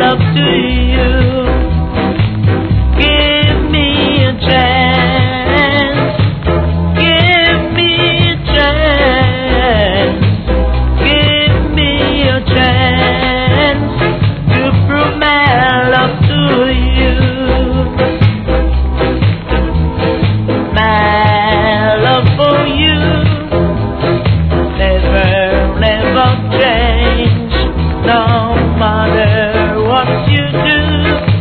love to you. Give me a chance. Give me a chance. Give me a chance to prove my love to you. My love for you never change, no matter what you do.